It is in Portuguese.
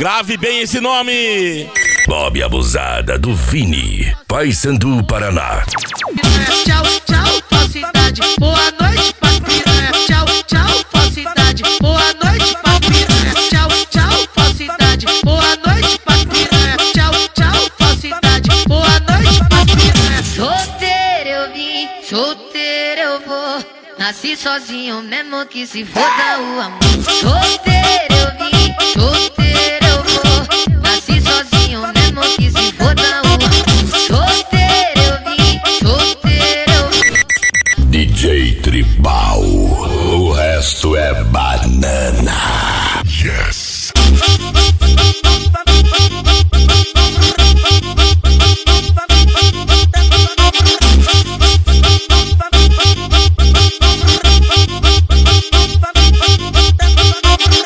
Grave bem esse nome. Bob Abusada do Vini, Paysandu, Paraná. Tchau, tchau, falsidade. Boa noite, pra piranha. Tchau, tchau, falsidade. Boa noite, pra piranha. Tchau, tchau, falsidade. Boa noite, pra piranha. Tchau, tchau, falsidade. Boa noite, pra piranha. Solteiro eu vim, solteiro eu vou. Nasci sozinho mesmo que se foda o amor. Solteiro eu vim, solteiro